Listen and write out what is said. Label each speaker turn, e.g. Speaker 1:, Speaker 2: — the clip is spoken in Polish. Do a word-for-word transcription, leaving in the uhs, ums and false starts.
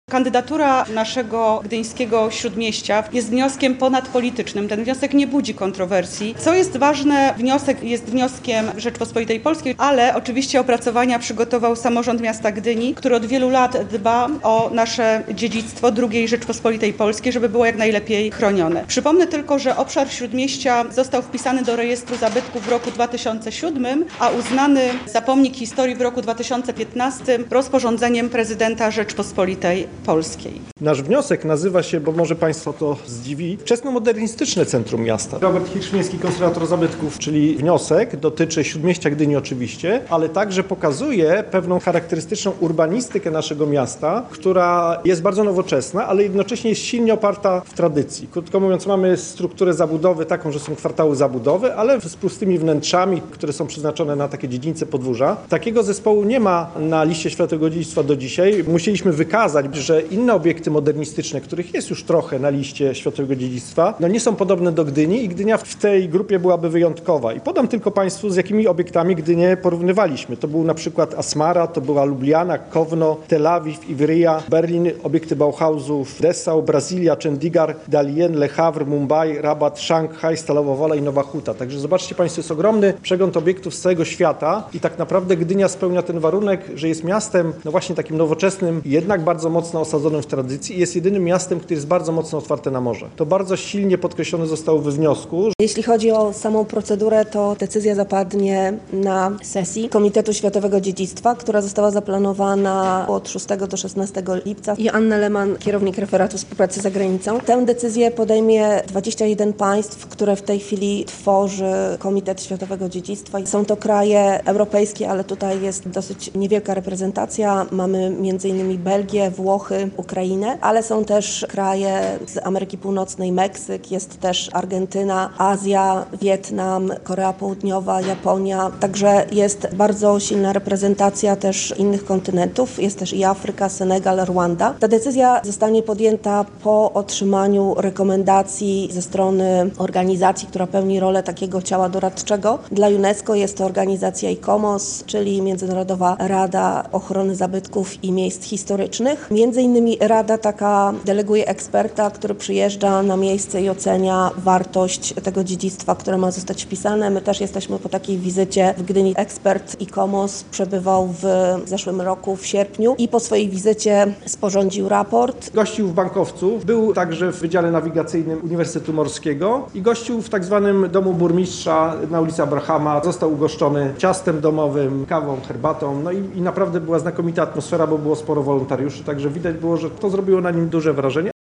Speaker 1: Kandydatura naszego gdyńskiego Śródmieścia jest wnioskiem ponadpolitycznym. Ten wniosek nie budzi kontrowersji. Co jest ważne, wniosek jest wnioskiem Rzeczpospolitej Polskiej, ale oczywiście opracowania przygotował samorząd miasta Gdyni, który od wielu lat dba o nasze dziedzictwo drugiej Rzeczpospolitej Polskiej, żeby było jak najlepiej chronione. Przypomnę tylko, że obszar Śródmieścia został wpisany do rejestru zabytków w roku dwa tysiące siódmym, a uznany za pomnik historii w roku dwa tysiące piętnastym rozporządzeniem prezydenta Rzeczpospolitej Polskiej.
Speaker 2: Nasz wniosek nazywa się, bo może Państwa to zdziwi, Wczesnomodernistyczne Centrum Miasta. Robert Hirszmiński, konserwator zabytków, czyli wniosek dotyczy Śródmieścia Gdyni oczywiście, ale także pokazuje pewną charakterystyczną urbanistykę naszego miasta, która jest bardzo nowoczesna, ale jednocześnie jest silnie oparta w tradycji. Krótko mówiąc, mamy strukturę zabudowy taką, że są kwartały zabudowy, ale z pustymi wnętrzami, które są przeznaczone na takie dziedzińce podwórza. Takiego zespołu nie ma na liście Światowego Dziedzictwa do dzisiaj. Musieliśmy wykazać, że inne obiekty modernistyczne, których jest już trochę na liście Światowego Dziedzictwa, no nie są podobne do Gdyni i Gdynia w tej grupie byłaby wyjątkowa. I podam tylko Państwu, z jakimi obiektami Gdynię porównywaliśmy. To był na przykład Asmara, to była Lubliana, Kowno, Tel Awiw, Ivryja, Berlin, obiekty Bauhausu, Dessau, Brazylia, Chandigarh, Dalian, Le Havre, Mumbai, Rabat, Szanghaj, Stalowa Wola i Nowa Huta. Także zobaczcie Państwo, jest ogromny przegląd obiektów z całego świata i tak naprawdę Gdynia spełnia ten warunek, że jest miastem, no właśnie takim nowoczesnym, jednak bardzo mocno osadzonym w tradycji i jest jedynym miastem, które jest bardzo mocno otwarte na morze. To bardzo silnie podkreślone zostało we wniosku.
Speaker 3: Jeśli chodzi o samą procedurę, to decyzja zapadnie na sesji Komitetu Światowego Dziedzictwa, która została zaplanowana od szóstego do szesnastego lipca i Anna Lehmann, kierownik referatu współpracy z zagranicą. Tę decyzję podejmie dwadzieścia jeden państw, które w tej chwili tworzy Komitet Światowego Dziedzictwa. Są to kraje europejskie, ale tutaj jest dosyć niewielka reprezentacja. Mamy między innymi Belgię, Włochy, Ukrainę, ale są też kraje z Ameryki Północnej, Meksyk, jest też Argentyna, Azja, Wietnam, Korea Południowa, Japonia. Także jest bardzo silna reprezentacja też innych kontynentów. Jest też i Afryka, Senegal, Rwanda. Ta decyzja zostanie podjęta po otrzymaniu rekomendacji ze strony organizacji, która pełni rolę takiego ciała doradczego. Dla UNESCO jest to organizacja I C O M O S, czyli Międzynarodowa Rada Ochrony Zabytków i Miejsc Historycznych. Między innymi Rada taka deleguje eksperta, który przyjeżdża na miejsce i ocenia wartość tego dziedzictwa, które ma zostać wpisane. My też jesteśmy po takiej wizycie w Gdyni. Ekspert I C O M O S przebywał w zeszłym roku, w sierpniu i po swojej wizycie sporządził raport.
Speaker 2: Gościł w Bankowcu, był także w Wydziale Nawigacyjnym Uniwersytetu Morskiego i gościł w tak zwanym Domu Burmistrza na ulicy Abrahama. Został ugoszczony ciastem domowym, kawą, herbatą, no i, i naprawdę była znakomita atmosfera, bo było sporo wolontariuszy, także widać było, że to zrobiło na nim duże wrażenie.